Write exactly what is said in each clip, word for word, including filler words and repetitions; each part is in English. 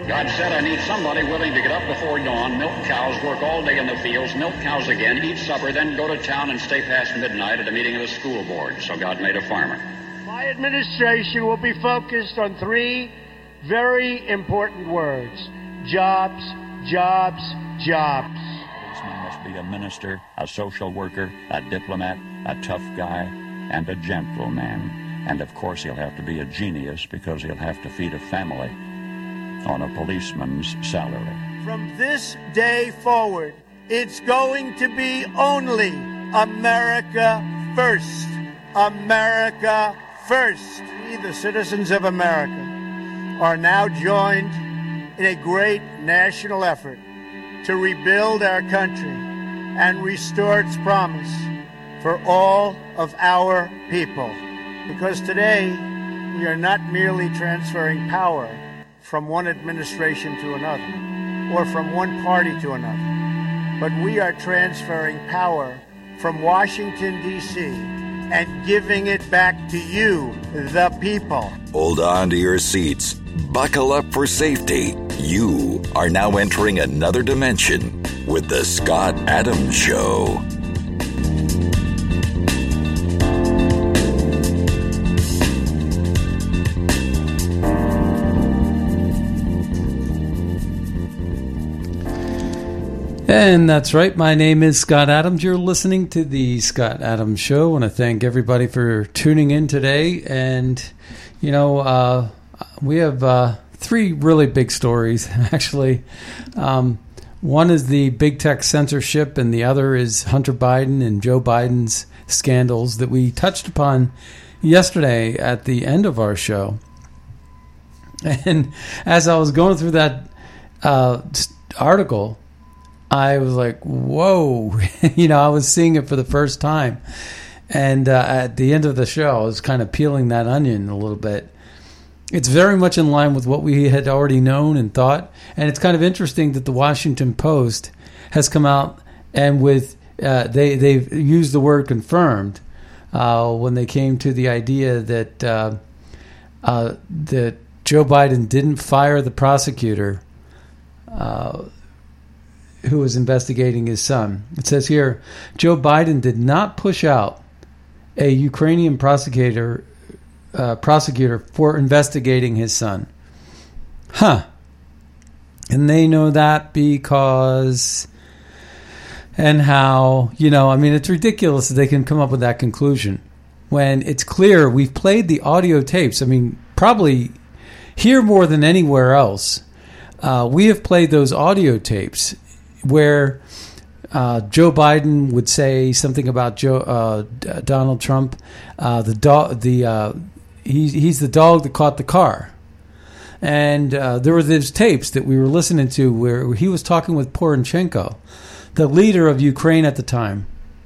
God said, I need somebody willing to get up before dawn, milk cows, work all day in the fields, milk cows again, eat supper, then go to town and stay past midnight at a meeting of the school board. So God made a farmer. My administration will be focused on three very important words. Jobs, jobs, jobs. A policeman must be a minister, a social worker, a diplomat, a tough guy, and a gentleman. And of course he'll have to be a genius because he'll have to feed a family on a policeman's salary. From this day forward, it's going to be only America first. America first. We, the citizens of America, are now joined in a great national effort to rebuild our country and restore its promise for all of our people. Because today, we are not merely transferring power from one administration to another, or from one party to another, but we are transferring power from Washington, D C, and giving it back to you, the people. Hold on to your seats. Buckle up for safety. You are now entering another dimension with the Scott Adams Show. And that's right. My name is Scott Adams. You're listening to the Scott Adams Show. I want to thank everybody for tuning in today. And, you know, uh, we have uh, three really big stories, actually. Um, one is the big tech censorship, and the other is Hunter Biden and Joe Biden's scandals that we touched upon yesterday at the end of our show. And as I was going through that uh, article, I was like, whoa, you know, I was seeing it for the first time. And uh, at the end of the show, I was kind of peeling that onion a little bit. It's very much in line with what we had already known and thought. And it's kind of interesting that the Washington Post has come out and with, uh, they, they've used the word confirmed uh, when they came to the idea that, uh, uh, that Joe Biden didn't fire the prosecutor uh who was investigating his son. It says here, Joe Biden did not push out a Ukrainian prosecutor uh, prosecutor for investigating his son. Huh. And they know that because and how, you know, I mean, it's ridiculous that they can come up with that conclusion when it's clear we've played the audio tapes. I mean, probably here more than anywhere else. Uh, we have played those audio tapes where uh, Joe Biden would say something about Joe uh, Donald Trump. Uh, the dog, the uh, he's he's the dog that caught the car, and uh, there were these tapes that we were listening to where he was talking with Poroshenko, the leader of Ukraine at the time,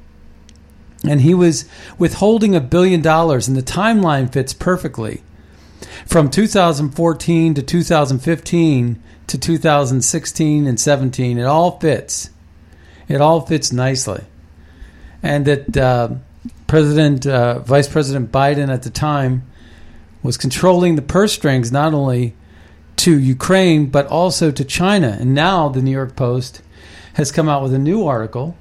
and he was withholding a billion dollars, and the timeline fits perfectly from two thousand fourteen to two thousand fifteen. To two thousand sixteen and seventeen, it all fits. It all fits nicely. And that uh, President, uh, Vice President Biden at the time was controlling the purse strings not only to Ukraine but also to China. And now the New York Post has come out with a new article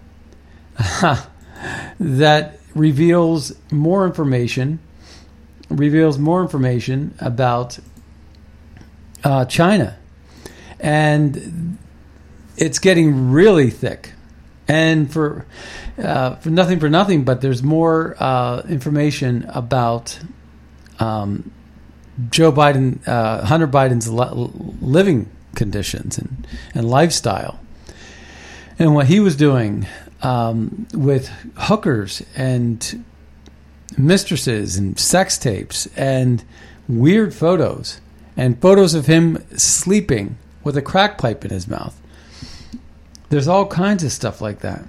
that reveals more information, reveals more information about uh, China. And it's getting really thick. And for uh, for nothing for nothing, but there's more uh, information about um, Joe Biden, uh, Hunter Biden's living conditions and, and lifestyle. And what he was doing um, with hookers and mistresses and sex tapes and weird photos and photos of him sleeping with a crack pipe in his mouth. There's all kinds of stuff like that.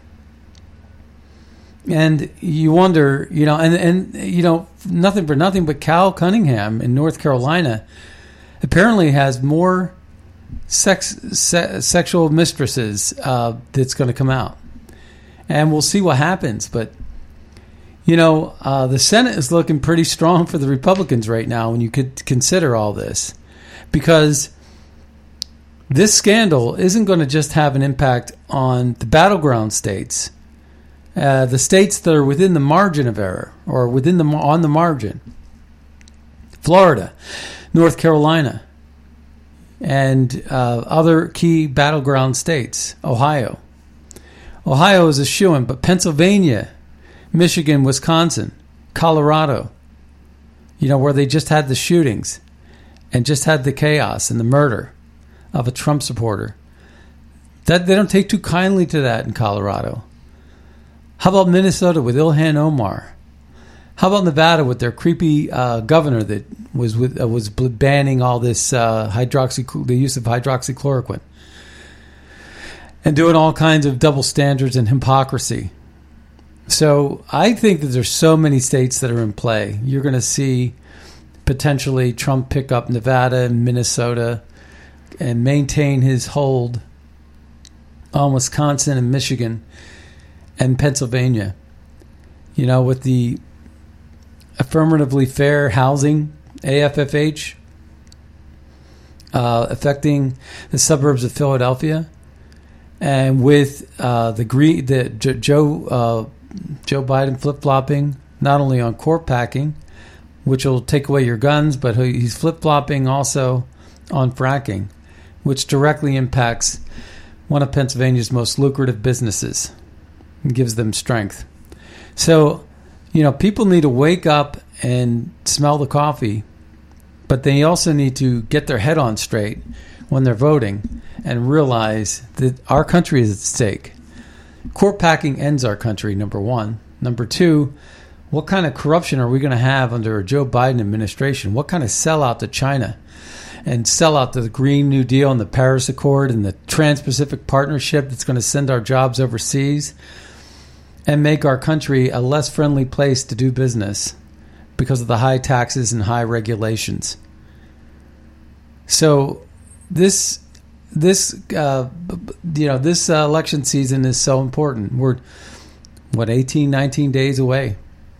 And you wonder, you know, and, and you know, nothing for nothing, but Cal Cunningham in North Carolina apparently has more sex se- sexual mistresses uh, that's going to come out. And we'll see what happens. But, you know, uh, the Senate is looking pretty strong for the Republicans right now when you could consider all this. Because this scandal isn't going to just have an impact on the battleground states, uh, the states that are within the margin of error or within the on the margin. Florida, North Carolina, and uh, other key battleground states. Ohio. Ohio is a shoo-in, but Pennsylvania, Michigan, Wisconsin, Colorado, you know, where they just had the shootings and just had the chaos and the murder of a Trump supporter. That they don't take too kindly to that in Colorado. How about Minnesota with Ilhan Omar? How about Nevada with their creepy uh, governor that was with uh, was banning all this uh, hydroxy the use of hydroxychloroquine and doing all kinds of double standards and hypocrisy? So I think that there's so many states that are in play. You're going to see potentially Trump pick up Nevada and Minnesota and maintain his hold on Wisconsin and Michigan and Pennsylvania. You know, with the affirmatively fair housing, A F F H, uh, affecting the suburbs of Philadelphia, and with uh, the green, the J- Joe uh, Joe Biden flip flopping not only on court packing, which will take away your guns, but he's flip flopping also on fracking, which directly impacts one of Pennsylvania's most lucrative businesses and gives them strength. So, you know, people need to wake up and smell the coffee, but they also need to get their head on straight when they're voting and realize that our country is at stake. Court packing ends our country, number one. Number two, what kind of corruption are we going to have under a Joe Biden administration? What kind of sellout to China and sellout to the Green New Deal and the Paris Accord and the Trans-Pacific Partnership that's going to send our jobs overseas and make our country a less friendly place to do business because of the high taxes and high regulations. So this this uh, you know this uh, election season is so important. We're what eighteen, nineteen days away.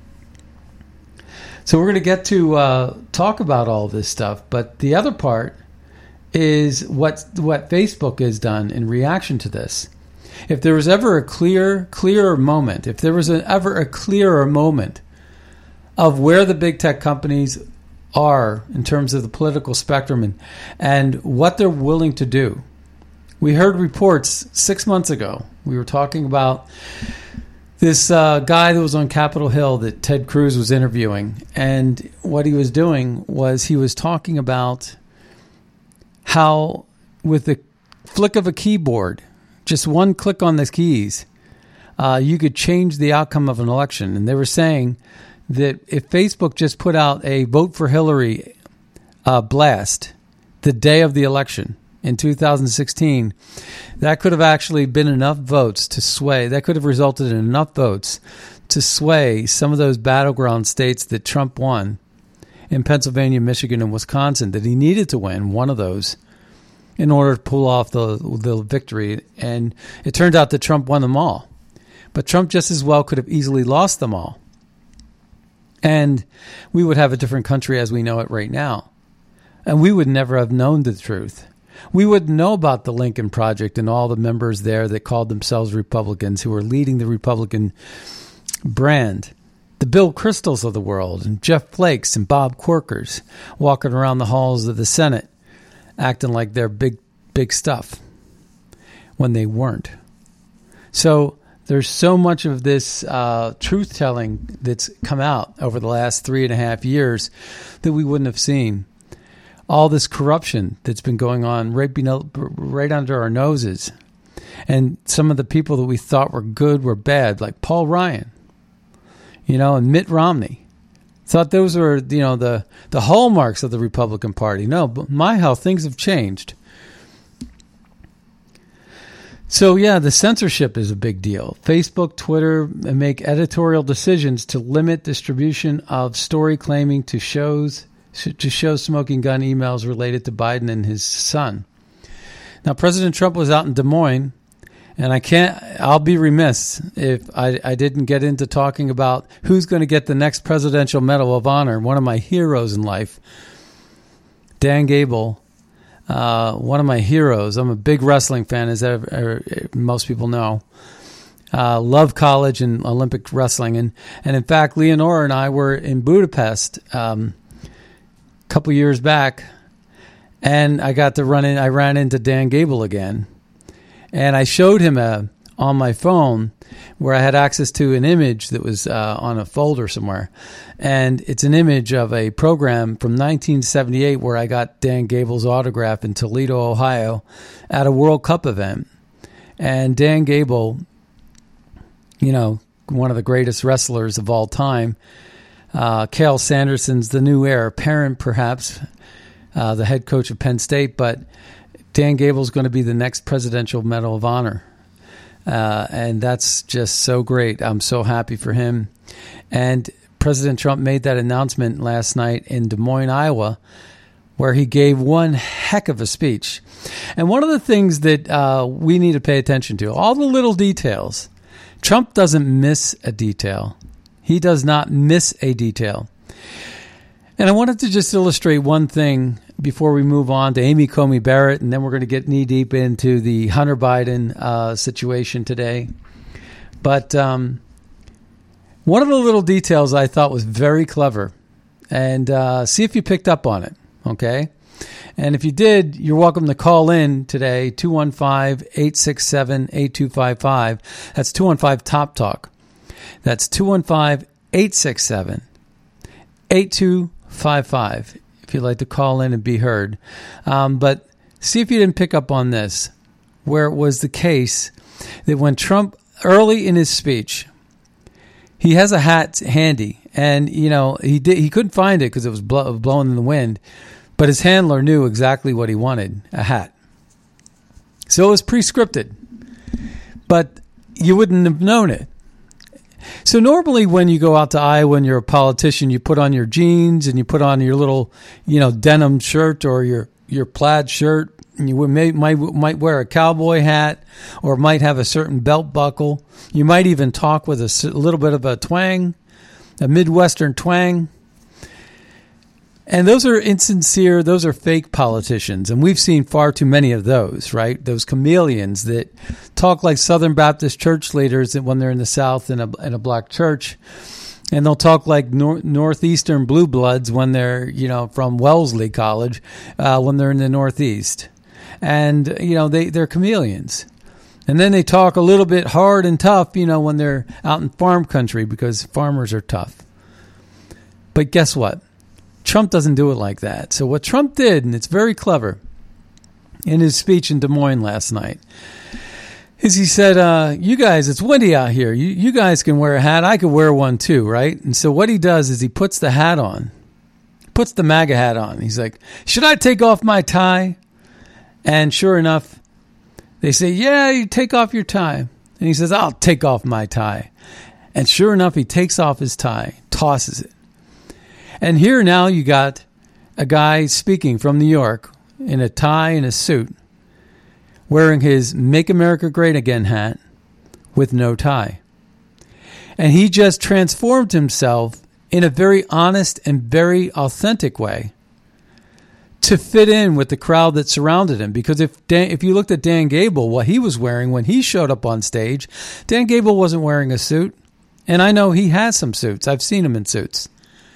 So we're going to get to uh, talk about all this stuff, but the other part is what what Facebook has done in reaction to this. If there was ever a clear, clearer moment, if there was a, ever a clearer moment of where the big tech companies are in terms of the political spectrum and, and what they're willing to do. We heard reports six months ago. We were talking about this uh, guy that was on Capitol Hill that Ted Cruz was interviewing. And what he was doing was he was talking about how with the flick of a keyboard, just one click on the keys, uh, you could change the outcome of an election. And they were saying that if Facebook just put out a vote for Hillary uh, blast the day of the election in two thousand sixteen, that could have actually been enough votes to sway. That could have resulted in enough votes to sway some of those battleground states that Trump won in Pennsylvania, Michigan, and Wisconsin, that he needed to win one of those in order to pull off the the victory. And it turned out that Trump won them all. But Trump just as well could have easily lost them all. And we would have a different country as we know it right now. And we would never have known the truth. We wouldn't know about the Lincoln Project and all the members there that called themselves Republicans who were leading the Republican brand. The Bill Kristols of the world and Jeff Flakes and Bob Corkers walking around the halls of the Senate acting like they're big, big stuff when they weren't. So there's so much of this uh, truth-telling that's come out over the last three and a half years that we wouldn't have seen. All this corruption that's been going on right, below, right under our noses. And some of the people that we thought were good were bad, like Paul Ryan, you know, and Mitt Romney. Thought those were, you know, the, the hallmarks of the Republican Party. No, but my how things have changed. So, yeah, the censorship is a big deal. Facebook, Twitter make editorial decisions to limit distribution of story claiming to shows to show smoking gun emails related to Biden and his son. Now, President Trump was out in Des Moines, and I can't, I'll be remiss if I, I didn't get into talking about who's going to get the next Presidential Medal of Honor. One of my heroes in life, Dan Gable, uh, one of my heroes. I'm a big wrestling fan, as ever, most people know. Uh, love college and Olympic wrestling. And, and in fact, Leonora and I were in Budapest um, a couple years back, and I got to run in. I ran into Dan Gable again, and I showed him a on my phone where I had access to an image that was uh, on a folder somewhere. And it's an image of a program from nineteen seventy-eight where I got Dan Gable's autograph in Toledo, Ohio at a World Cup event. And Dan Gable, you know, one of the greatest wrestlers of all time, uh, Cael Sanderson's the new heir apparent, perhaps, uh, the head coach of Penn State, but Dan Gable's going to be the next Presidential Medal of Honor. Uh, and that's just so great. I'm so happy for him. And President Trump made that announcement last night in Des Moines, Iowa, where he gave one heck of a speech. And one of the things that uh, we need to pay attention to, all the little details. Trump doesn't miss a detail. He does not miss a detail. And I wanted to just illustrate one thing before we move on to Amy Comey Barrett, and then we're going to get knee-deep into the Hunter Biden uh, situation today. But um, one of the little details I thought was very clever, and uh, see if you picked up on it, okay? And if you did, you're welcome to call in today, two one five, eight six seven, eight two five five. That's two one five, Top Talk. That's two one five, eight six seven, eight two five five. If you'd like to call in and be heard. Um, but see if you didn't pick up on this, where it was the case that when Trump, early in his speech, he has a hat handy, and, you know, he did, he couldn't find it because it was blow, blowing in the wind, but his handler knew exactly what he wanted, a hat. So it was pre-scripted, but you wouldn't have known it. So normally when you go out to Iowa and you're a politician, you put on your jeans and you put on your little, you know, denim shirt or your, your plaid shirt, and you may, might might wear a cowboy hat or might have a certain belt buckle. You might even talk with a little bit of a twang, a Midwestern twang. And those are insincere, those are fake politicians. And we've seen far too many of those, right? Those chameleons that talk like Southern Baptist church leaders when they're in the South in a, in a black church. And they'll talk like nor- Northeastern blue bloods when they're, you know, from Wellesley College, uh, when they're in the Northeast. And, you know, they, they're chameleons. And then they talk a little bit hard and tough, you know, when they're out in farm country because farmers are tough. But guess what? Trump doesn't do it like that. So what Trump did, and it's very clever, in his speech in Des Moines last night, is he said, uh, you guys, it's windy out here. You, you guys can wear a hat. I could wear one too, right? And so what he does is he puts the hat on, puts the MAGA hat on. He's like, should I take off my tie? And sure enough, they say, yeah, you take off your tie. And he says, I'll take off my tie. And sure enough, he takes off his tie, tosses it. And here now you got a guy speaking from New York in a tie and a suit, wearing his Make America Great Again hat with no tie. And he just transformed himself in a very honest and very authentic way to fit in with the crowd that surrounded him. Because if Dan, if you looked at Dan Gable, what he was wearing when he showed up on stage, Dan Gable wasn't wearing a suit. And I know he has some suits. I've seen him in suits.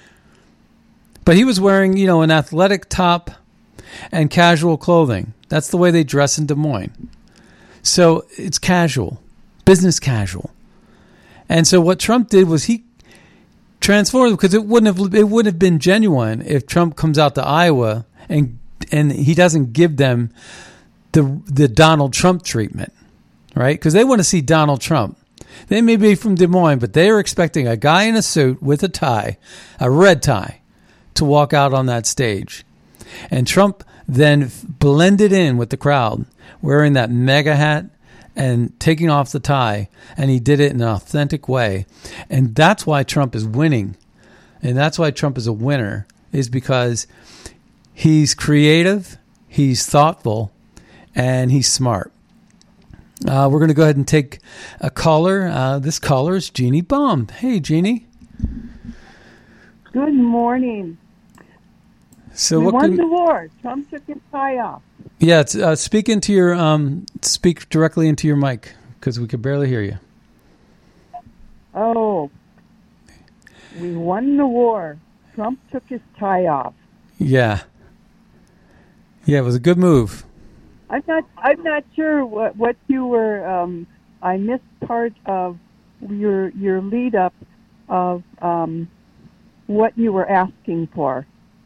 But he was wearing, you know, an athletic top and casual clothing. That's the way they dress in Des Moines. So it's casual, business casual. And so what Trump did was he transformed, because it wouldn't have it wouldn't have been genuine if Trump comes out to Iowa and and he doesn't give them the the Donald Trump treatment, right? Because they want to see Donald Trump. They may be from Des Moines, but they are expecting a guy in a suit with a tie, a red tie, to walk out on that stage. And Trump then blended in with the crowd, wearing that mega hat and taking off the tie, and he did it in an authentic way. And that's why Trump is winning. And that's why Trump is a winner, is because he's creative, he's thoughtful, and he's smart. Uh, we're going to go ahead and take a caller. Uh, this caller is Jeannie Baum. Hey, Jeannie. Good morning. So we what won can... the war. Trump took his tie off. Yeah, it's, uh, speak into your um, speak directly into your mic because we could barely hear you. Oh, we won the war. Trump took his tie off. Yeah, yeah, it was a good move. I'm not. I'm not sure what what you were. Um, I missed part of your your lead up of um, what you were asking for.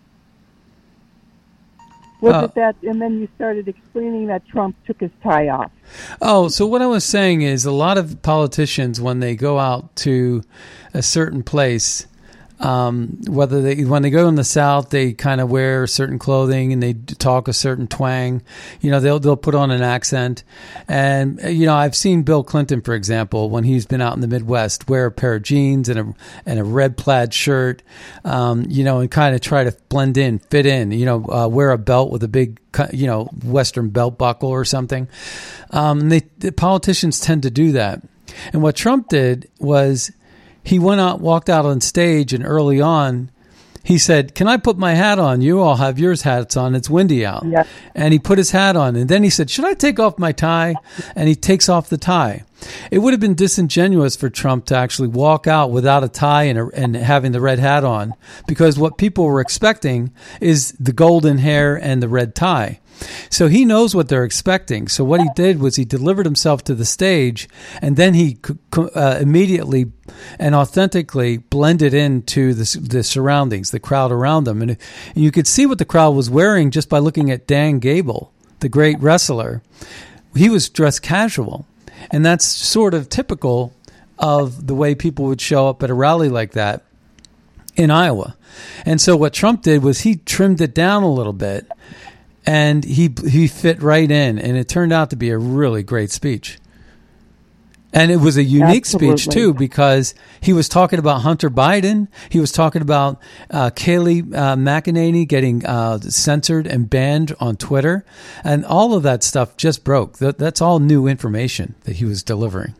Was Uh, it that? And then you started explaining that Trump took his tie off. Oh, so what I was saying is a lot of politicians, when they go out to a certain place, um, whether they when they go in the South, they kind of wear certain clothing and they talk a certain twang. You know, they'll they'll put on an accent, and you know, I've seen Bill Clinton, for example, when he's been out in the Midwest, wear a pair of jeans and a and a red plaid shirt, um, you know, and kind of try to blend in, fit in. You know, uh, wear a belt with a big, you know, Western belt buckle or something. Um, they, the politicians tend to do that, and what Trump did was, he went out, walked out on stage, and early on, he said, "Can I put my hat on? You all have yours hats on. It's windy out." Yeah. And he put his hat on. And then he said, "Should I take off my tie?" And he takes off the tie. It would have been disingenuous for Trump to actually walk out without a tie and, a, and having the red hat on, because what people were expecting is the golden hair and the red tie. So he knows what they're expecting. So what he did was he delivered himself to the stage, and then he uh, immediately and authentically blended into the, the surroundings, the crowd around him. And you could see what the crowd was wearing just by looking at Dan Gable, the great wrestler. He was dressed casual, and that's sort of typical of the way people would show up at a rally like that in Iowa. And so what Trump did was he trimmed it down a little bit, and he he fit right in, and it turned out to be a really great speech. And it was a unique Absolutely. speech, too, because he was talking about Hunter Biden. He was talking about uh, Kayleigh uh, McEnany getting uh, censored and banned on Twitter. And all of that stuff just broke. That, that's all new information that he was delivering.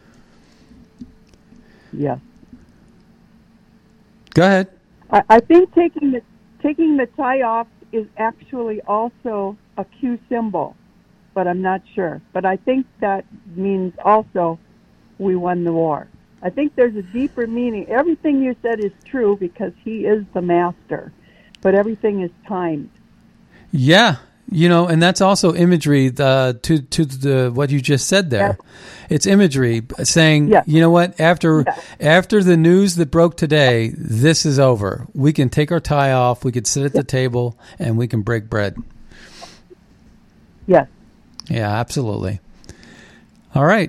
Yeah. Go ahead. I, I think taking the taking the tie off is actually also a Q symbol, but I'm not sure. But I think that means also we won the war. I think there's a deeper meaning. Everything you said is true because he is the master, but everything is timed. Yeah. You know, and that's also imagery uh, to to the what you just said there. Yeah. It's imagery saying, Yeah. you know what, after Yeah. after the news that broke today, this is over. We can take our tie off, we can sit at the table, and we can break bread. Yes. Yeah, absolutely. All right.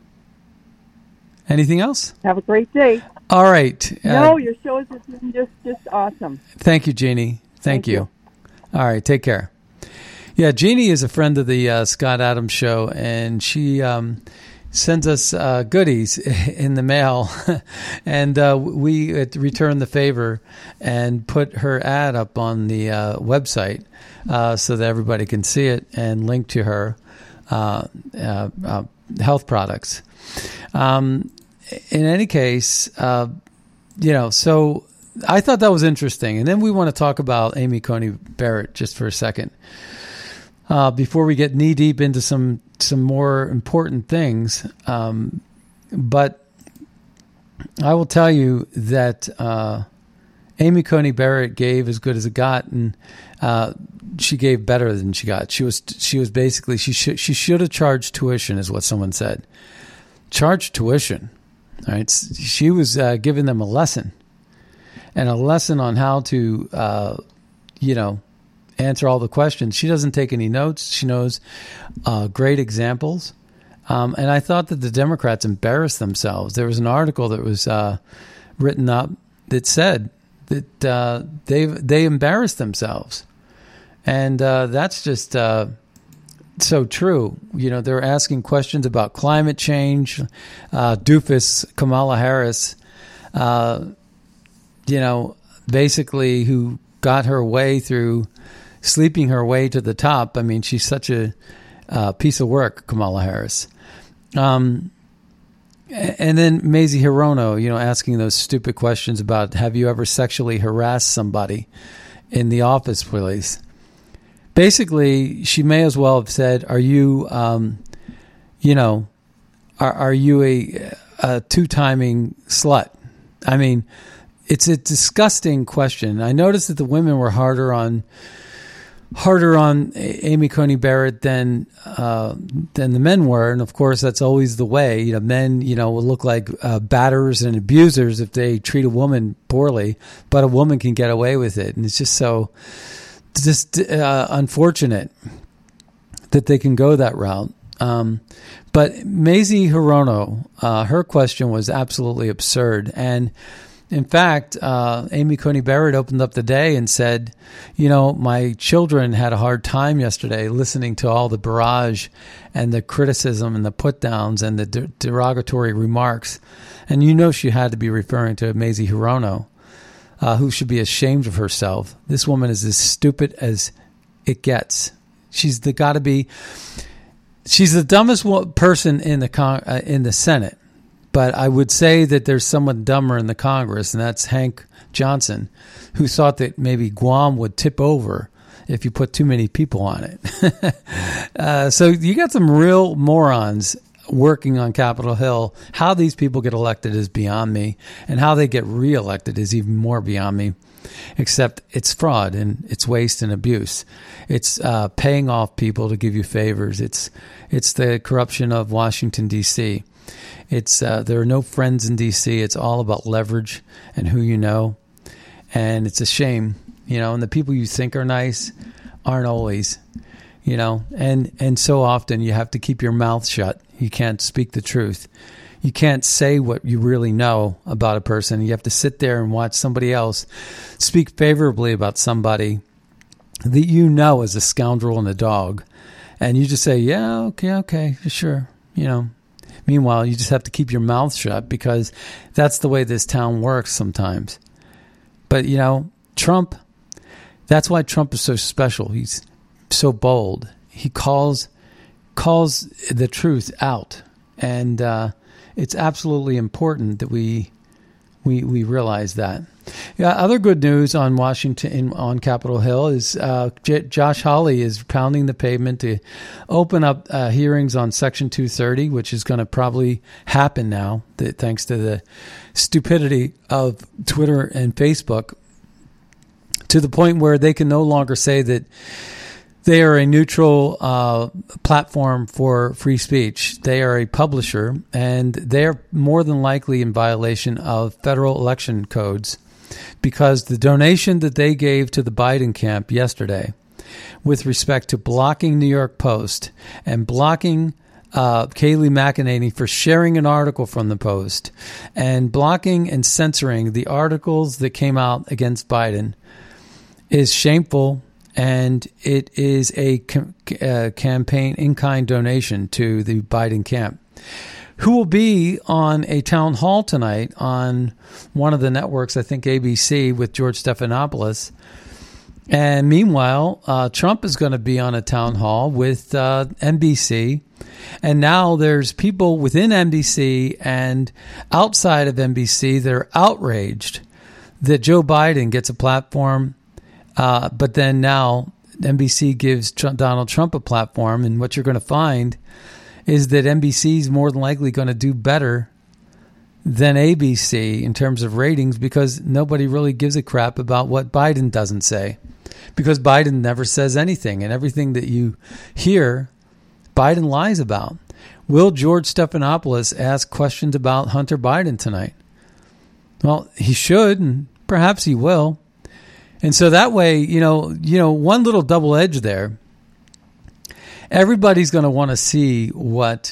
Anything else? Have a great day. All right. Uh, No, your shows have been just, just awesome. Thank you, Jeannie. Thank, Thank you. you. All right, take care. Yeah, Jeannie is a friend of the uh, Scott Adams Show, and she um, sends us uh, goodies in the mail, and uh, we uh, return the favor and put her ad up on the uh, website uh, so that everybody can see it and link to her uh, uh, uh, health products. Um, in any case, uh, you know, so I thought that was interesting. And then we want to talk about Amy Coney Barrett just for a second. Uh, before we get knee deep into some some more important things, um, but I will tell you that uh, Amy Coney Barrett gave as good as it got, and uh, she gave better than she got. She was she was basically she should she should have charged tuition, is what someone said. Charge tuition, right? She was uh, giving them a lesson, and a lesson on how to, uh, you know. answer all the questions. She doesn't take any notes. She knows uh, great examples. Um, and I thought that the Democrats embarrassed themselves. There was an article that was uh, written up that said that uh, they they embarrassed themselves. And uh, that's just uh, so true. You know, they're asking questions about climate change. Uh, doofus Kamala Harris, uh, you know, basically who got her way through sleeping her way to the top. I mean, she's such a uh, piece of work, Kamala Harris. Um, and then Mazie Hirono, you know, asking those stupid questions about, have you ever sexually harassed somebody in the office place? basically, she may as well have said, "Are you, um, you know, are, are you a, a two-timing slut?" I mean, it's a disgusting question. I noticed that the women were harder on harder on Amy Coney Barrett than uh, than the men were, and of course that's always the way. You know, men, you know, will look like uh, batterers and abusers if they treat a woman poorly, but a woman can get away with it, and it's just so just uh, unfortunate that they can go that route. Um, but Mazie Hirono, uh, her question was absolutely absurd, and in fact, uh, Amy Coney Barrett opened up the day and said, you know, my children had a hard time yesterday listening to all the barrage and the criticism and the put-downs and the de- derogatory remarks. And you know she had to be referring to Mazie Hirono, uh, who should be ashamed of herself. This woman is as stupid as it gets. She's the got to be... She's the dumbest person in the con- uh, in the Senate. But I would say that there's someone dumber in the Congress, and that's Hank Johnson, who thought that maybe Guam would tip over if you put too many people on it. uh, so you got some real morons working on Capitol Hill. How these people get elected is beyond me, and how they get reelected is even more beyond me. Except it's fraud and it's waste and abuse. It's uh, paying off people to give you favors. It's it's the corruption of Washington, D C It's uh, there are no friends in D C It's all about leverage and who you know, and it's a shame, you know. And the people you think are nice aren't always, you know. And and so often you have to keep your mouth shut. You can't speak the truth. You can't say what you really know about a person. You have to sit there and watch somebody else speak favorably about somebody that you know is a scoundrel and a dog, and you just say, "Yeah, okay, okay, sure," you know. Meanwhile, you just have to keep your mouth shut because that's the way this town works sometimes. But, you know, Trump, that's why Trump is so special. He's so bold. He calls calls the truth out. And uh, it's absolutely important that we we we realize that. Yeah, other good news on Washington, on Capitol Hill, is uh, J- Josh Hawley is pounding the pavement to open up uh, hearings on Section two thirty, which is going to probably happen now, that, thanks to the stupidity of Twitter and Facebook, to the point where they can no longer say that they are a neutral uh, platform for free speech. They are a publisher, and they are more than likely in violation of federal election codes, because the donation that they gave to the Biden camp yesterday with respect to blocking New York Post and blocking uh, Kayleigh McEnany for sharing an article from the Post and blocking and censoring the articles that came out against Biden is shameful, and it is a com- uh, campaign in-kind donation to the Biden camp, who will be on a town hall tonight on one of the networks, I think A B C, with George Stephanopoulos. And meanwhile, uh, Trump is going to be on a town hall with uh, N B C. And now there's people within N B C and outside of N B C that are outraged that Joe Biden gets a platform, uh, but then now N B C gives Trump, Donald Trump a platform. And what you're going to find is that N B C is more than likely going to do better than A B C in terms of ratings, because nobody really gives a crap about what Biden doesn't say, because Biden never says anything, and everything that you hear, Biden lies about. Will George Stephanopoulos ask questions about Hunter Biden tonight? Well, he should, and perhaps he will. And so that way, you know, you know, one little double edge there. Everybody's going to want to see what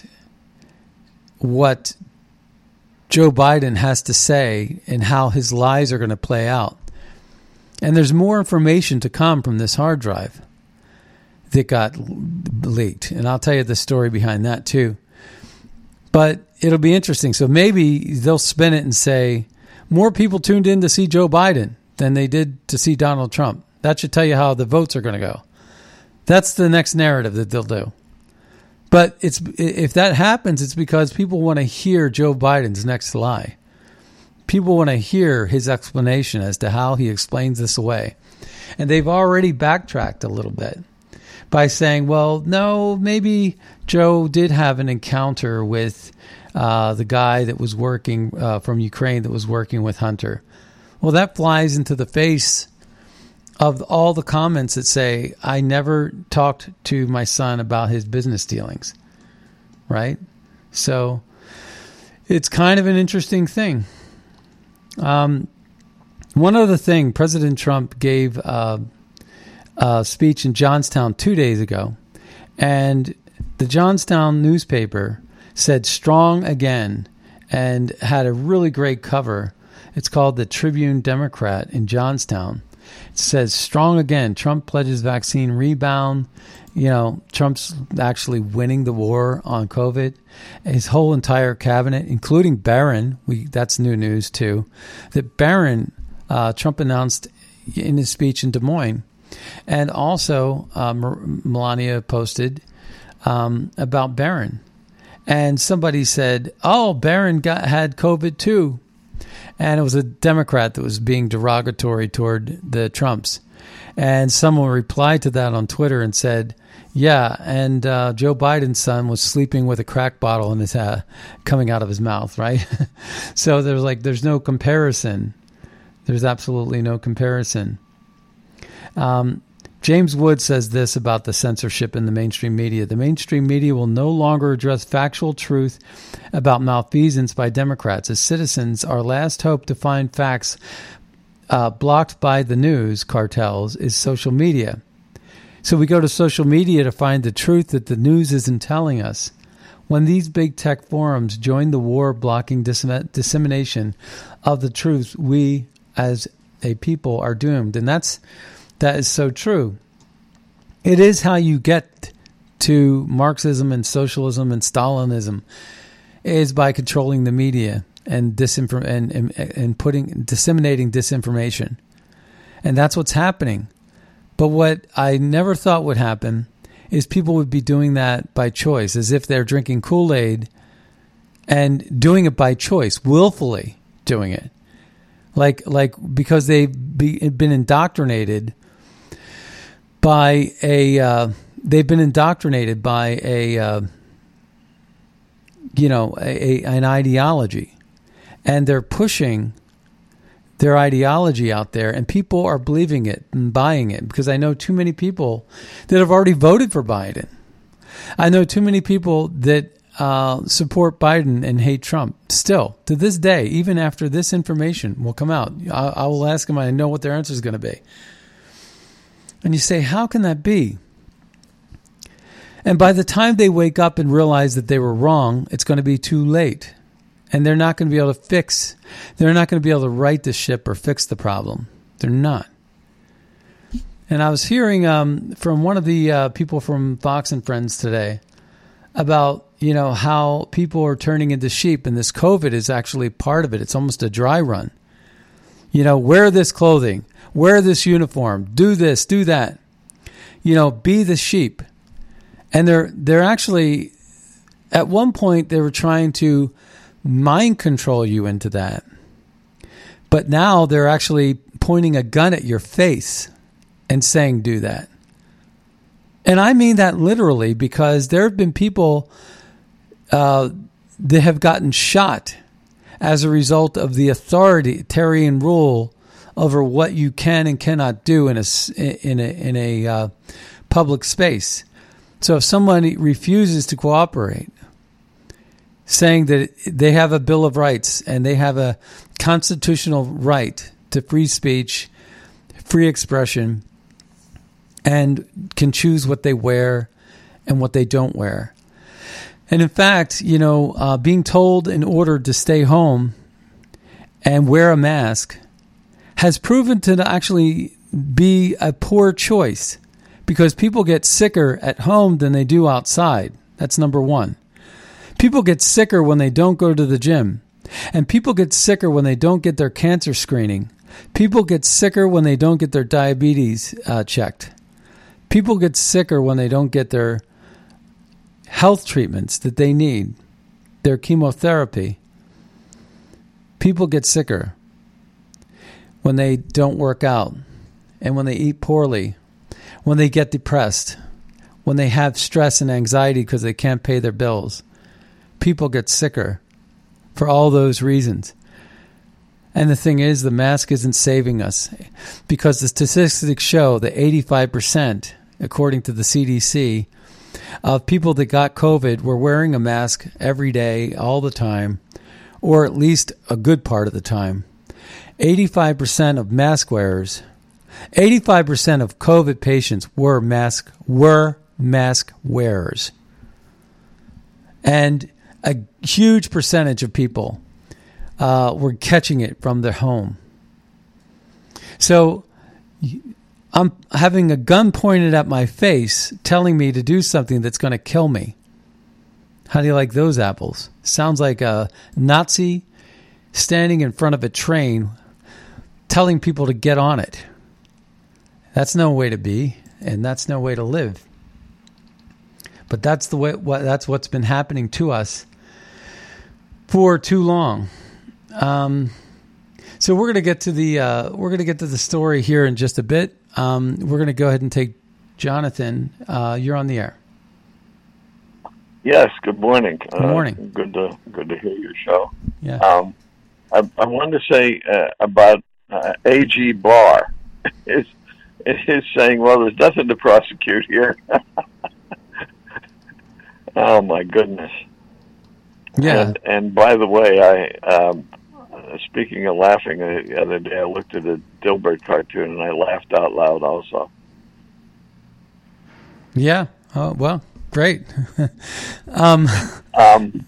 what Joe Biden has to say and how his lies are going to play out. And there's more information to come from this hard drive that got leaked. And I'll tell you the story behind that too. But it'll be interesting. So maybe they'll spin it and say more people tuned in to see Joe Biden than they did to see Donald Trump. That should tell you how the votes are going to go. That's the next narrative that they'll do. But it's if that happens, it's because people want to hear Joe Biden's next lie. People want to hear his explanation as to how he explains this away. And they've already backtracked a little bit. by saying, well, no, maybe Joe did have an encounter with uh, the guy that was working uh, from Ukraine that was working with Hunter. Well, that flies into the face of all the comments that say, I never talked to my son about his business dealings, right? So it's kind of an interesting thing. Um, one other thing, President Trump gave uh, a speech in Johnstown two days ago, and the Johnstown newspaper said strong again and had a really great cover. It's called the Tribune Democrat in Johnstown. It says strong again, Trump pledges vaccine rebound. You know, Trump's actually winning the war on COVID. His whole entire cabinet, including Barron, we that's new news too, that Barron, uh, Trump announced in his speech in Des Moines. And also, uh, Melania posted um, about Barron. And somebody said, oh, Barron got had COVID too. And it was a Democrat that was being derogatory toward the Trumps. And someone replied to that on Twitter and said, yeah, and uh, Joe Biden's son was sleeping with a crack bottle in his uh, coming out of his mouth, right? So there's like, there's no comparison. There's absolutely no comparison. Um, James Wood says this about the censorship in the mainstream media. The mainstream media will no longer address factual truth about malfeasance by Democrats. As citizens, our last hope to find facts uh, blocked by the news cartels is social media. So we go to social media to find the truth that the news isn't telling us. When these big tech forums join the war blocking dis- dissemination of the truth, we as a people are doomed. And that's that is so true. It is how you get to Marxism and socialism and Stalinism, is by controlling the media and disinform and, and and putting disseminating disinformation. And that's what's happening. But what I never thought would happen is people would be doing that by choice, as if they're drinking Kool-Aid and doing it by choice, willfully doing it. Like like because they've be, been indoctrinated by a uh, they've been indoctrinated by a uh, you know a, a, an ideology, and they're pushing their ideology out there, and people are believing it and buying it. Because I know too many people that have already voted for Biden. I know too many people that uh, support Biden and hate Trump. Still, to this day, even after this information will come out, I, I will ask them. I know what their answer is going to be. And you say, how can that be? And by the time they wake up and realize that they were wrong, it's going to be too late. And they're not going to be able to fix, they're not going to be able to right the ship or fix the problem. They're not. And I was hearing um, from one of the uh, people from Fox and Friends today about, you know, how people are turning into sheep, and this COVID is actually part of it. It's almost a dry run. You know, wear this clothing. Wear this uniform, do this, do that. You know, be the sheep. And they're they're actually, at one point, they were trying to mind control you into that. But now they're actually pointing a gun at your face and saying, do that. And I mean that literally, because there have been people uh, that have gotten shot as a result of the authoritarian rule over what you can and cannot do in a in a in a uh, public space. So if somebody refuses to cooperate, saying that they have a Bill of Rights and they have a constitutional right to free speech, free expression, and can choose what they wear and what they don't wear. And in fact, you know, uh, being told and ordered to stay home and wear a mask has proven to actually be a poor choice, because people get sicker at home than they do outside. That's number one. People get sicker when they don't go to the gym. And people get sicker when they don't get their cancer screening. People get sicker when they don't get their diabetes uh, checked. People get sicker when they don't get their health treatments that they need, their chemotherapy. People get sicker when they don't work out, and when they eat poorly, when they get depressed, when they have stress and anxiety because they can't pay their bills. People get sicker for all those reasons. And the thing is, the mask isn't saving us, because the statistics show that eighty-five percent, according to the C D C, of people that got COVID were wearing a mask every day, all the time, or at least a good part of the time. eighty-five percent of mask wearers, eighty-five percent of COVID patients were mask were mask wearers. And a huge percentage of people uh, were catching it from their home. So I'm having a gun pointed at my face telling me to do something that's going to kill me. How do you like those apples? Sounds like a Nazi standing in front of a train telling people to get on it. That's no way to be, and that's no way to live. But that's the way. What that's what's been happening to us for too long. Um, so we're going to get to the uh, we're going to get to the story here in just a bit. Um, we're going to go ahead and take Jonathan. Uh, you're on the air. Yes. Good morning. Good morning. Uh, good to good to hear your show. Yeah. Um, I, I wanted to say uh, about uh, A G Barr is is saying, well, there's nothing to prosecute here. Oh my goodness. Yeah. And, and by the way, I um, speaking of laughing, uh, the other day I looked at a Dilbert cartoon and I laughed out loud also. Yeah. Oh well, great. um, um,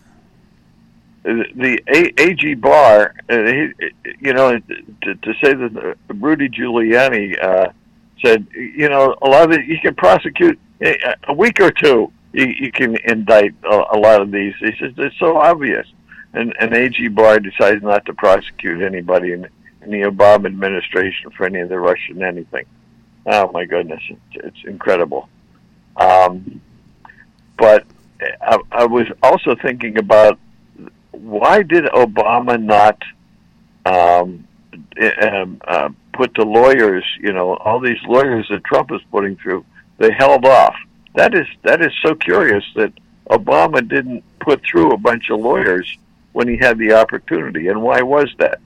the A- A.G. Barr, uh, he, you know, to, to say that Rudy Giuliani uh, said, you know, a lot of it, you can prosecute a week or two. You, you can indict a, a lot of these. He says it's so obvious. And, and A G. Barr decides not to prosecute anybody in, in the Obama administration for any of the Russian anything. Oh, my goodness. It's, it's incredible. Um, but I, I was also thinking about, why did Obama not um, um, uh, put the lawyers, you know, all these lawyers that Trump is putting through, they held off. That is that is so curious that Obama didn't put through a bunch of lawyers when he had the opportunity. And why was that?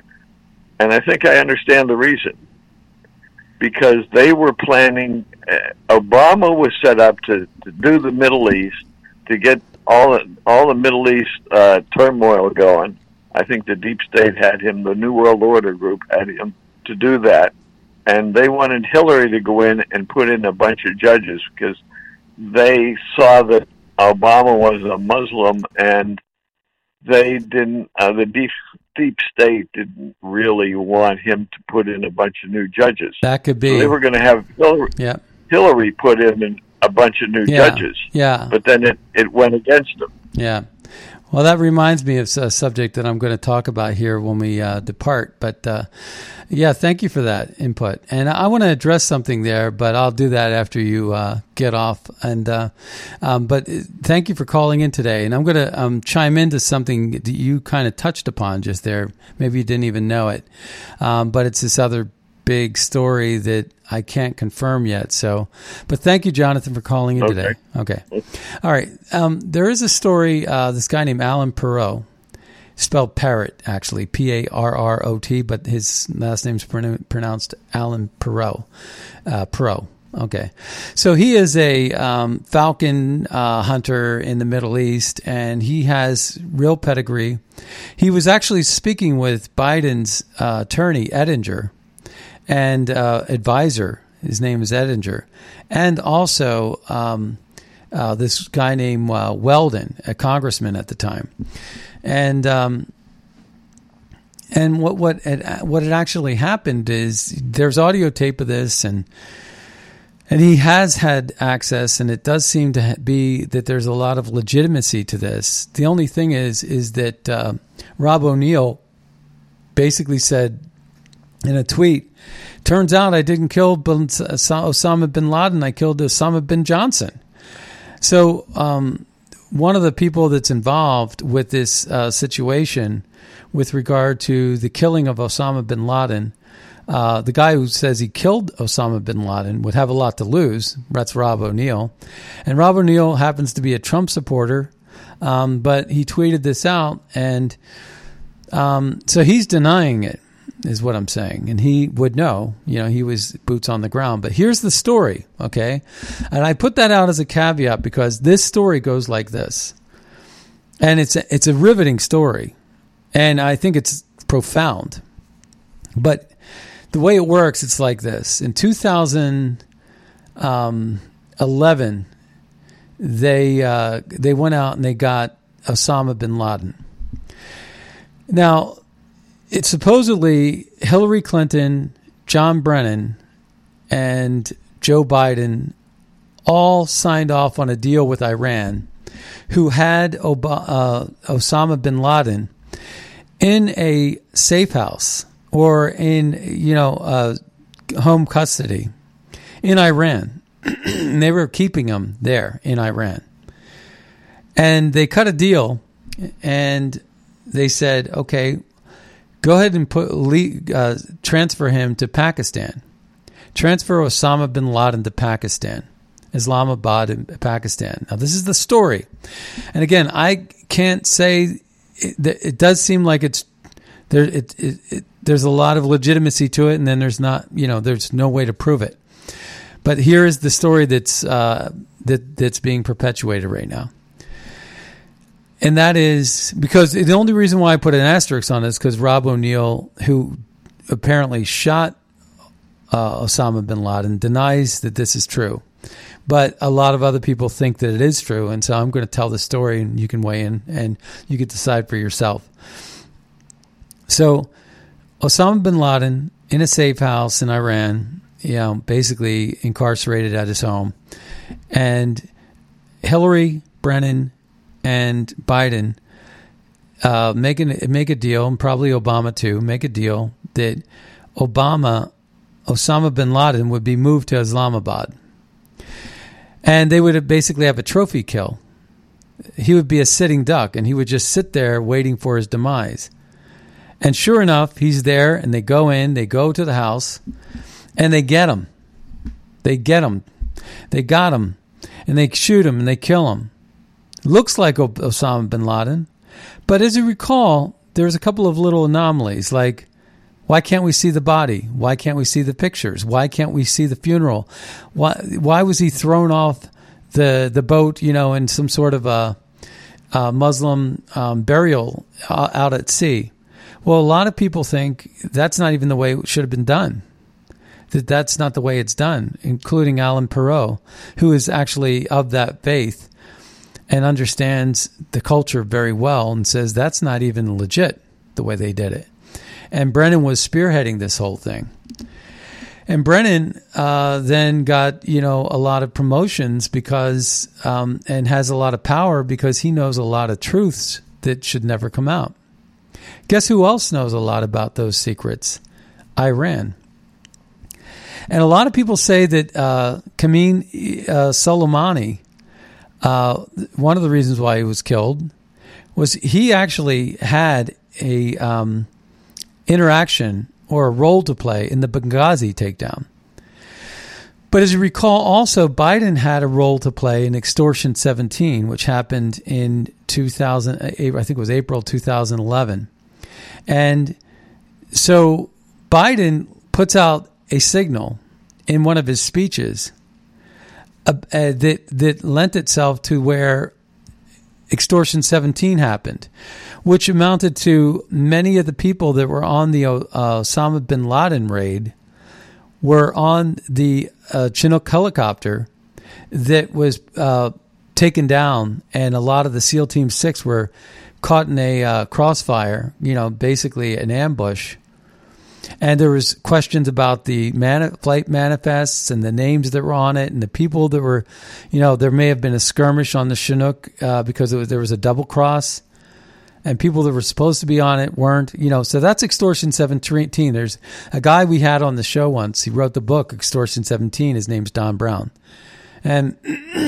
And I think I understand the reason. Because they were planning, uh, Obama was set up to, to do the Middle East, to get all the, all the Middle East uh, turmoil going. I think the deep state had him, the New World Order group had him to do that. And they wanted Hillary to go in and put in a bunch of judges because they saw that Obama was a Muslim, and they didn't, uh, the deep, deep state didn't really want him to put in a bunch of new judges. That could be. So they were going to have Hillary, yeah. Hillary put in a bunch of new yeah. judges. Yeah. But then it, it went against them. Yeah. Well, that reminds me of a subject that I'm going to talk about here when we uh, depart. But uh, yeah, thank you for that input. And I want to address something there, but I'll do that after you uh, get off. And uh, um, but thank you for calling in today. And I'm going to um, chime into something that you kind of touched upon just there. Maybe you didn't even know it, um, but it's this other big story that I can't confirm yet. So, but thank you, Jonathan, for calling in Okay. today. Okay. All right. Um, there is a story, uh, this guy named Alan Perot, spelled Parrot, actually, P A R R O T, but his last name's pronounced Alan Perot. Uh, Perot. Okay. So he is a um, falcon uh, hunter in the Middle East, and he has real pedigree. He was actually speaking with Biden's uh, attorney, Ettinger, and uh, advisor. His name is Ettinger. And also um, uh, this guy named uh, Weldon, a congressman at the time. And um, and what what had, what had actually happened is there's audio tape of this, and and he has had access, and it does seem to be that there's a lot of legitimacy to this. The only thing is is that uh, Rob O'Neill basically said in a tweet, turns out I didn't kill Osama bin Laden, I killed Osama bin Johnson. So um, one of the people that's involved with this uh, situation with regard to the killing of Osama bin Laden uh, the guy who says he killed Osama bin Laden would have a lot to lose. That's Rob O'Neill. And Rob O'Neill happens to be a Trump supporter, um, but he tweeted this out, and um, so he's denying it, is what I'm saying. And he would know, you know, he was boots on the ground. But here's the story, okay? And I put that out as a caveat because this story goes like this. And it's a, it's a riveting story. And I think it's profound. But the way it works, it's like this. In two thousand eleven, they uh, they went out and they got Osama bin Laden. Now, it's supposedly Hillary Clinton, John Brennan, and Joe Biden all signed off on a deal with Iran, who had Ob- uh, Osama bin Laden in a safe house or in, you know, uh, home custody in Iran. And they were keeping him there in Iran. And they cut a deal, and they said, okay, go ahead and put uh, transfer him to Pakistan. Transfer Osama bin Laden to Pakistan, Islamabad in Pakistan. Now, this is the story. And again, I can't say it, it does seem like it's there. It, it, it, there's a lot of legitimacy to it, and then there's not. You know, there's no way to prove it. But here is the story that's uh, that that's being perpetuated right now. And that is because the only reason why I put an asterisk on it is because Rob O'Neill, who apparently shot uh, Osama bin Laden, denies that this is true. But a lot of other people think that it is true. And so I'm going to tell the story, and you can weigh in and you can decide for yourself. So Osama bin Laden in a safe house in Iran, you know, basically incarcerated at his home. And Hillary, Brennan, and Biden uh, make, an, make a deal, and probably Obama too, make a deal that Obama, Osama bin Laden would be moved to Islamabad. And they would basically have a trophy kill. He would be a sitting duck, and he would just sit there waiting for his demise. And sure enough, he's there, and they go in, they go to the house, and they get him. They get him. They got him, and they shoot him, and they kill him. Looks like Osama bin Laden. But as you recall, there's a couple of little anomalies, like why can't we see the body? Why can't we see the pictures? Why can't we see the funeral? Why why was he thrown off the the boat, you know, in some sort of a, a Muslim um, burial out at sea? Well, a lot of people think that's not even the way it should have been done. That that's not the way it's done, including Alan Perot, who is actually of that faith and understands the culture very well and says that's not even legit the way they did it. And Brennan was spearheading this whole thing. And Brennan uh, then got, you know, a lot of promotions because, um, and has a lot of power because he knows a lot of truths that should never come out. Guess who else knows a lot about those secrets? Iran. And a lot of people say that uh, Qasem uh, Soleimani, uh, one of the reasons why he was killed was he actually had a um, interaction or a role to play in the Benghazi takedown. But as you recall, also Biden had a role to play in Extortion seventeen, which happened in two thousand, I think it was April two thousand eleven. And so Biden puts out a signal in one of his speeches uh, uh, that that lent itself to where Extortion seventeen happened, which amounted to many of the people that were on the uh, Osama bin Laden raid were on the uh, Chinook helicopter that was uh, taken down, and a lot of the SEAL Team six were caught in a uh, crossfire, you know, basically an ambush. And there was questions about the mani- flight manifests and the names that were on it and the people that were, you know, there may have been a skirmish on the Chinook uh, because it was, there was a double cross and people that were supposed to be on it weren't, you know, so that's Extortion seventeen. There's a guy we had on the show once. He wrote the book, Extortion seventeen. His name's Don Brown. And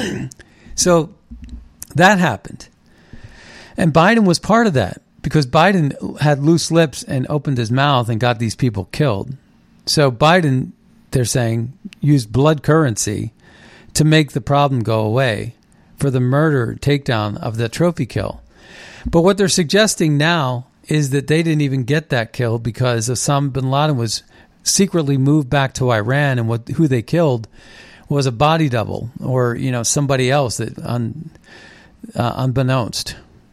so that happened. And Biden was part of that, because Biden had loose lips and opened his mouth and got these people killed. So Biden, they're saying, used blood currency to make the problem go away for the murder takedown of the trophy kill. But what they're suggesting now is that they didn't even get that kill because Osama bin Laden was secretly moved back to Iran, and what who they killed was a body double or, you know, somebody else that un, uh, unbeknownst.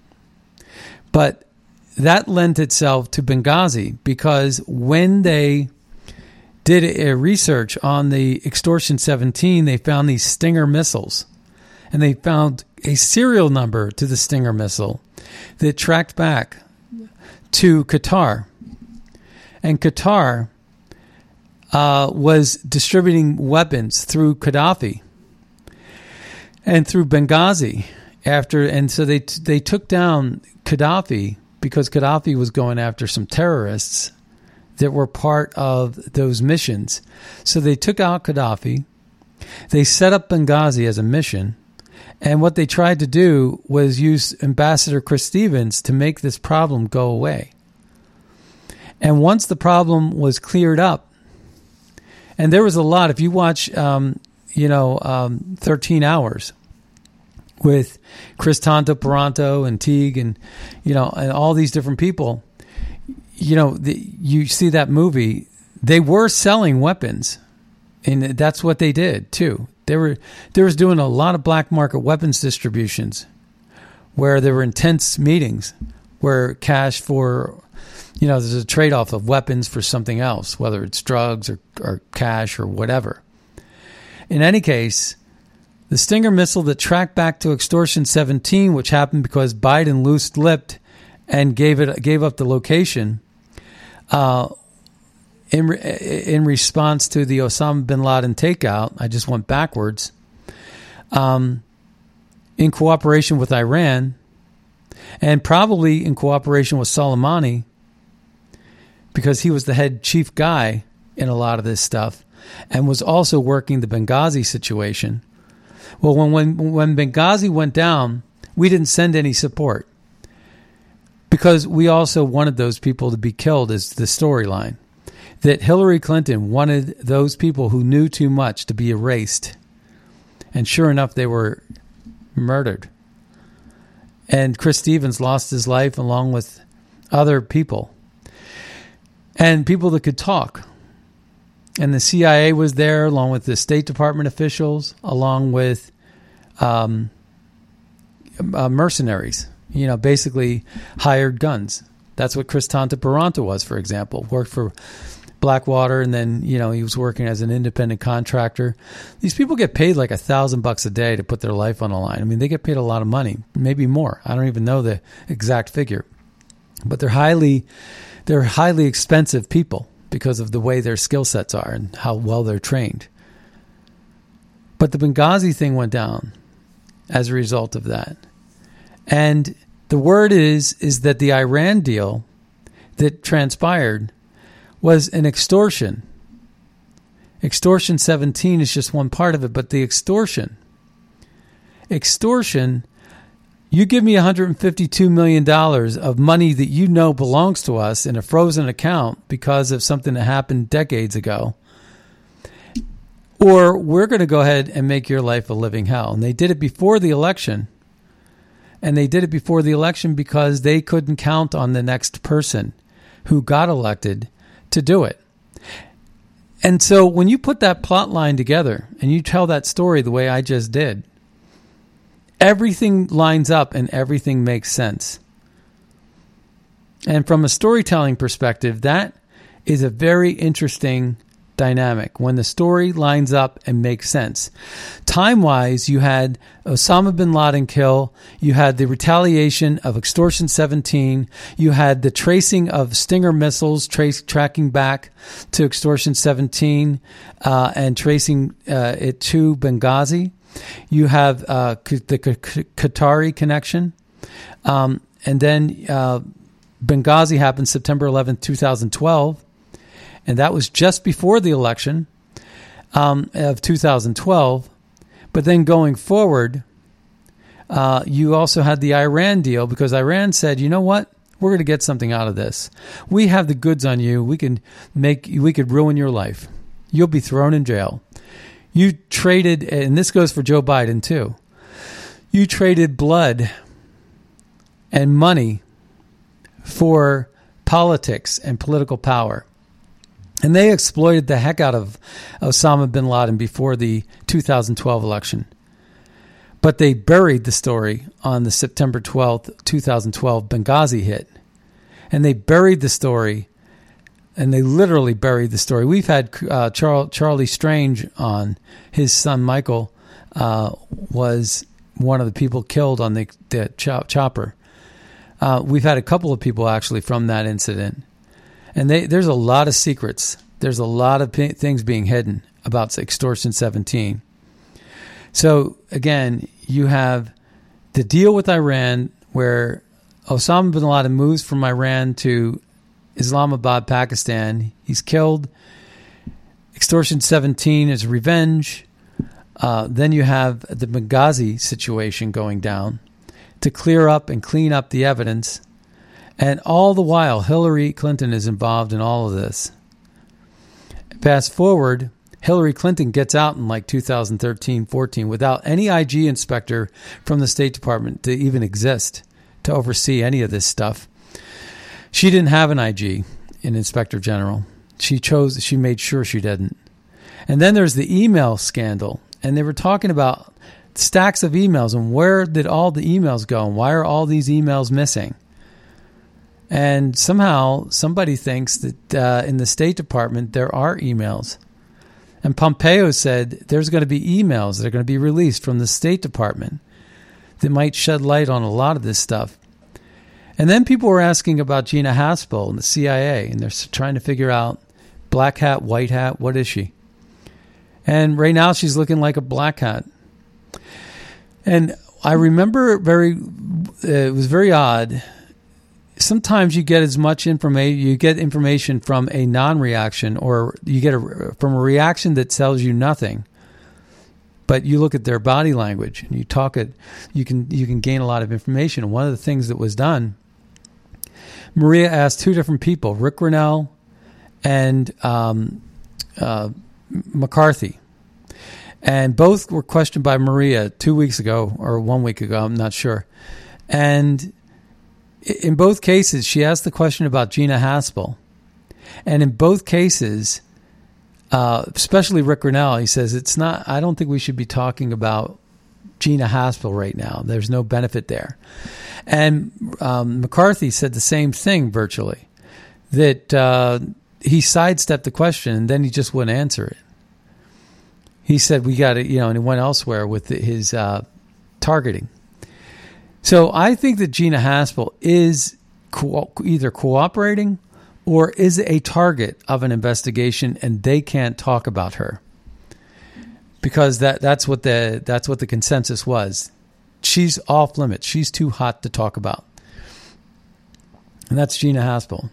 But that lent itself to Benghazi because when they did a research on the Extortion seventeen, they found these Stinger missiles, and they found a serial number to the Stinger missile that tracked back to Qatar. And Qatar uh, was distributing weapons through Gaddafi and through Benghazi after, and so they they took down Gaddafi because Gaddafi was going after some terrorists that were part of those missions. So they took out Gaddafi. They set up Benghazi as a mission. And what they tried to do was use Ambassador Chris Stevens to make this problem go away. And once the problem was cleared up, and there was a lot, if you watch, um, you know, um, thirteen hours with Chris Tanto-Paranto and Teague and, you know, and all these different people, you know, the, you see that movie, they were selling weapons, and that's what they did too. They were they was doing a lot of black market weapons distributions, where there were intense meetings, where cash for, you know, there's a trade off of weapons for something else, whether it's drugs or, or cash or whatever. In any case, the Stinger missile that tracked back to Extortion seventeen, which happened because Biden loose-lipped and gave it gave up the location, uh, in in response to the Osama bin Laden takeout. I just went backwards. Um, in cooperation with Iran, and probably in cooperation with Soleimani, because he was the head chief guy in a lot of this stuff, and was also working the Benghazi situation. Well, when when when Benghazi went down, we didn't send any support, because we also wanted those people to be killed, as the storyline. That Hillary Clinton wanted those people who knew too much to be erased. And sure enough, they were murdered. And Chris Stevens lost his life along with other people. And people that could talk. And the C I A was there along with the State Department officials, along with um, uh, mercenaries. You know, basically hired guns. That's what Chris Tanto-Paranto was, for example. Worked for Blackwater, and then, you know, he was working as an independent contractor. These people get paid like a thousand bucks a day to put their life on the line. I mean, they get paid a lot of money, maybe more. I don't even know the exact figure, but they're highly, they're highly expensive people because of the way their skill sets are and how well they're trained. But the Benghazi thing went down as a result of that. And the word is, is that the Iran deal that transpired was an extortion. Extortion seventeen is just one part of it, but the extortion. Extortion, you give me one hundred fifty-two million dollars of money that you know belongs to us in a frozen account because of something that happened decades ago, or we're going to go ahead and make your life a living hell. And they did it before the election. And they did it before the election because they couldn't count on the next person who got elected to do it. And so when you put that plot line together and you tell that story the way I just did, everything lines up and everything makes sense. And from a storytelling perspective, that is a very interesting dynamic when the story lines up and makes sense. Time-wise, you had Osama bin Laden kill, you had the retaliation of Extortion seventeen, you had the tracing of Stinger missiles, trace, tracking back to Extortion seventeen uh, and tracing uh, it to Benghazi. You have uh, the Qatari connection. Um, and then uh, Benghazi happened September eleventh, twenty twelve. And that was just before the election um, of two thousand twelve. But then going forward, uh, you also had the Iran deal because Iran said, you know what? we're going to get something out of this. We have the goods on you. We can make, we could ruin your life. You'll be thrown in jail. You traded, and this goes for Joe Biden too. You traded blood and money for politics and political power. And they exploited the heck out of Osama bin Laden before the two thousand twelve election. But they buried the story on the September twelfth, twenty twelve Benghazi hit. And they buried the story, and they literally buried the story. We've had uh, Char- Charlie Strange on. His son Michael uh, was one of the people killed on the, the chop- chopper. Uh, we've had a couple of people actually from that incident. And they, there's a lot of secrets. There's a lot of p- things being hidden about Extortion seventeen. So, again, you have the deal with Iran where Osama bin Laden moves from Iran to Islamabad, Pakistan. He's killed. Extortion seventeen is revenge. Uh, then you have the Benghazi situation going down to clear up and clean up the evidence. And all the while, Hillary Clinton is involved in all of this. Fast forward, Hillary Clinton gets out in like two thousand thirteen, fourteen without any I G inspector from the State Department to even exist to oversee any of this stuff. She didn't have an I G, an inspector general. She chose, she made sure she didn't. And then there's the email scandal. And they were talking about stacks of emails and where did all the emails go and why are all these emails missing? And somehow somebody thinks that uh, in the State Department there are emails. And Pompeo said there's going to be emails that are going to be released from the State Department that might shed light on a lot of this stuff. And then people were asking about Gina Haspel and the C I A, and they're trying to figure out black hat, white hat, what is she? And right now she's looking like a black hat. And I remember very, uh, it was very odd. Sometimes you get as much information, you get information from a non-reaction, or you get a, from a reaction that tells you nothing. But you look at their body language and you talk it, you can you can gain a lot of information. And one of the things that was done, Maria asked two different people, Rick Grinnell and um, uh, McCarthy. And both were questioned by Maria two weeks ago or one week ago, I'm not sure. And in both cases, she asked the question about Gina Haspel. And in both cases, uh, especially Rick Grinnell, he says, it's not, I don't think we should be talking about Gina Haspel right now. There's no benefit there. And um, McCarthy said the same thing virtually, that uh, he sidestepped the question and then he just wouldn't answer it. He said, we got to, you know, and he went elsewhere with his uh, targeting. So I think that Gina Haspel is co- either cooperating or is a target of an investigation, and they can't talk about her because that that's what the that's what the consensus was. She's off limits. She's too hot to talk about, and that's Gina Haspel.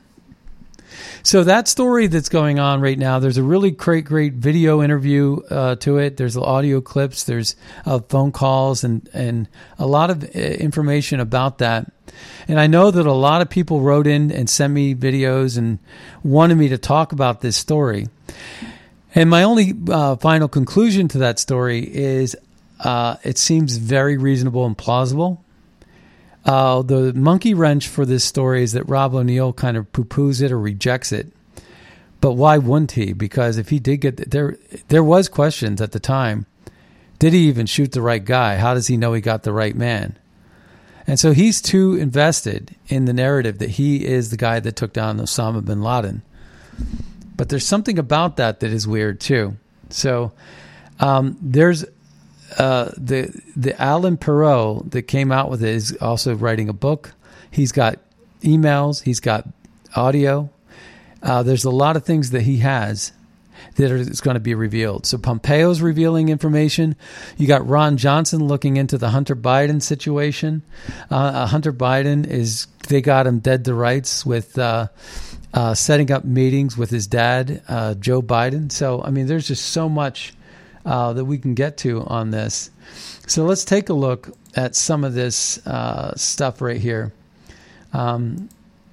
So that story that's going on right now, there's a really great, great video interview uh, to it. There's audio clips, there's uh, phone calls, and, and a lot of information about that. And I know that a lot of people wrote in and sent me videos and wanted me to talk about this story. And my only uh, final conclusion to that story is uh, it seems very reasonable and plausible. Uh, the monkey wrench for this story is that Rob O'Neill kind of poo-poos it or rejects it. But why wouldn't he? Because if he did get there, there was questions at the time. Did he even shoot the right guy? How does he know he got the right man? And so he's too invested in the narrative that he is the guy that took down Osama bin Laden. But there's something about that that is weird too. So um, there's uh, the the Alan Perot that came out with it is also writing a book. He's got emails. He's got audio. Uh, there's a lot of things that he has that is going to be revealed. So Pompeo's revealing information. You got Ron Johnson looking into the Hunter Biden situation. Uh, Hunter Biden is, they got him dead to rights with uh, uh, setting up meetings with his dad, uh, Joe Biden. So, I mean, there's just so much uh, that we can get to on this. So let's take a look at some of this uh, stuff right here. Um,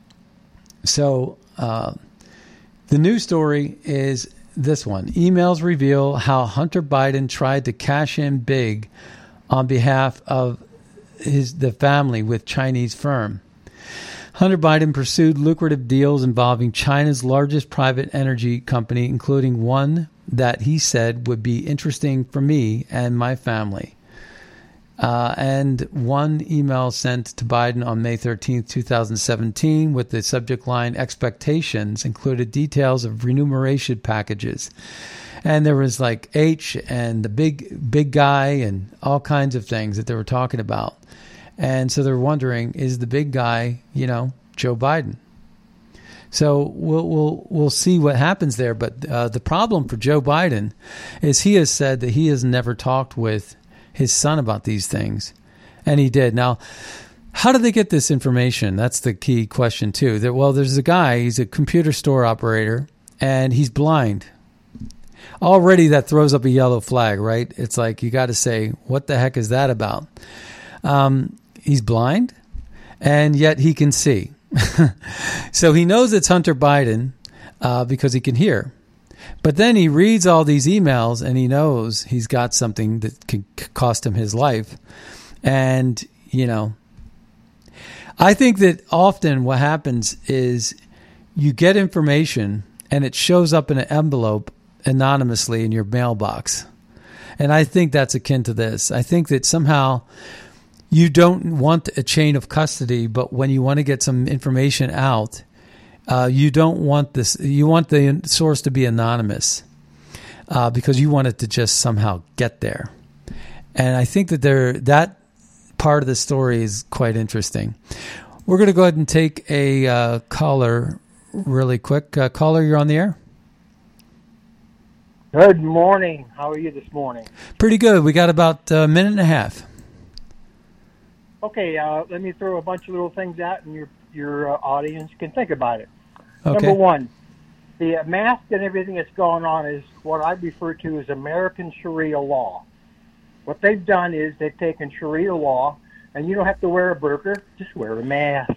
So uh, the news story is this one. Emails reveal how Hunter Biden tried to cash in big on behalf of his the family with Chinese firm. Hunter Biden pursued lucrative deals involving China's largest private energy company, including one that he said would be interesting for me and my family. Uh, and one email sent to Biden on May thirteenth, twenty seventeen with the subject line expectations included details of remuneration packages. And there was like H and the big, big guy and all kinds of things that they were talking about. And so they're wondering, is the big guy, you know, Joe Biden? So we'll we'll we'll see what happens there. But uh, the problem for Joe Biden is he has said that he has never talked with his son about these things, and he did. Now, how did they get this information? That's the key question too. That well, there's a guy. He's a computer store operator, and he's blind. Already, that throws up a yellow flag, right? It's like you got to say, what the heck is that about? Um, he's blind, and yet he can see. So he knows it's Hunter Biden uh, because he can hear. But then he reads all these emails and he knows he's got something that could cost him his life. And, you know, I think that often what happens is you get information and it shows up in an envelope anonymously in your mailbox. And I think that's akin to this. I think that somehow you don't want a chain of custody, but when you want to get some information out, uh, you don't want this. You want the source to be anonymous uh, because you want it to just somehow get there. And I think that there that part of the story is quite interesting. We're going to go ahead and take a uh, caller really quick. Uh, caller, you're on the air. Good morning. How are you this morning? Pretty good. We got about a minute and a half. Okay, uh, let me throw a bunch of little things out, and your your uh, audience can think about it. Okay. Number one, the mask and everything that's going on is what I refer to as American Sharia law. What they've done is they've taken Sharia law, and you don't have to wear a burqa, just wear a mask.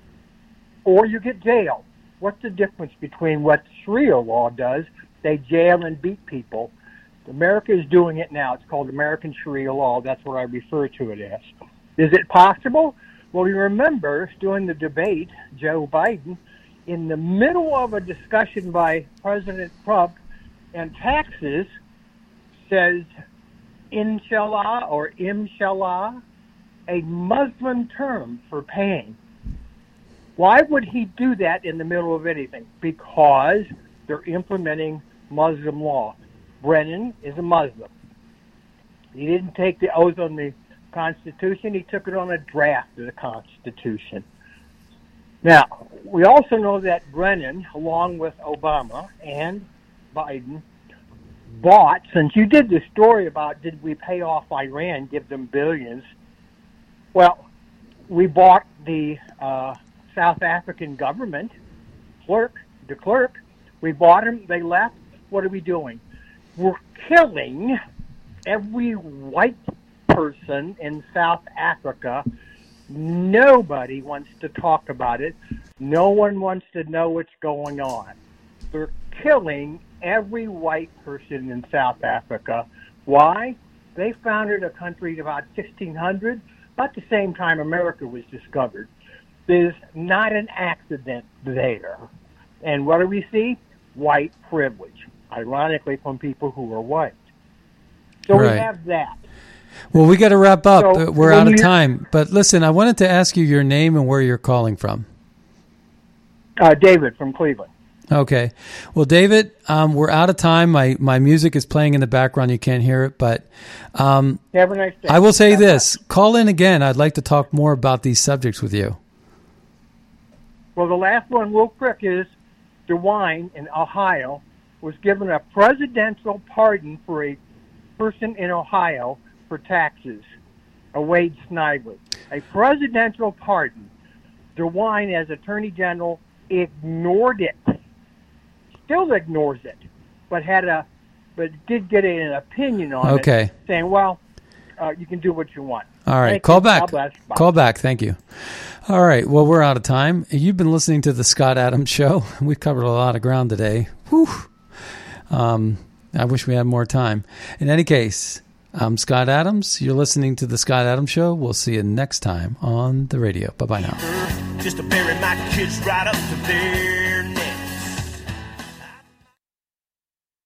Or you get jailed. What's the difference between what Sharia law does? They jail and beat people. America is doing it now. It's called American Sharia law. That's what I refer to it as. Is it possible? Well, you remember during the debate, Joe Biden, in the middle of a discussion by President Trump and taxes, says, inshallah or inshallah, a Muslim term for paying. Why would he do that in the middle of anything? Because they're implementing Muslim law. Brennan is a Muslim. He didn't take the oath on the Constitution. He took it on a draft of the Constitution. Now, we also know that Brennan, along with Obama and Biden, bought, since you did the story about did we pay off Iran, give them billions, well, we bought the uh, South African government, clerk, de Klerk. We bought them, they left. What are we doing? We're killing every white person in South Africa. Nobody wants to talk about it. No one wants to know what's going on. They're killing every white person in South Africa. Why? They founded a country in about sixteen hundred, about the same time America was discovered. There's not an accident there. And what do we see? White privilege, ironically from people who are white. So right. We have that. Well, we got to wrap up. So, We're out of time. But listen, I wanted to ask you your name and where you're calling from. Uh, David from Cleveland. Okay. Well, David, um, we're out of time. My my music is playing in the background. You can't hear it, but um, have a nice day. I will say Have this. much. Call in again. I'd like to talk more about these subjects with you. Well, the last one real quick is DeWine in Ohio was given a presidential pardon for a person in Ohio for taxes, a Wade Snively. A presidential pardon. DeWine, as Attorney General, ignored it. Still ignores it, but had a, but did get an opinion on Okay. it, saying, well, uh, you can do what you want. All right, Thank call you. back. God bless. Bye. Call back. Thank you. All right, well, we're out of time. You've been listening to the Scott Adams Show. We've covered a lot of ground today. Whew. Um, I wish we had more time. In any case, I'm Scott Adams. You're listening to the Scott Adams Show. We'll see you next time on the radio. Bye-bye now. Just to bury my kids right up to there.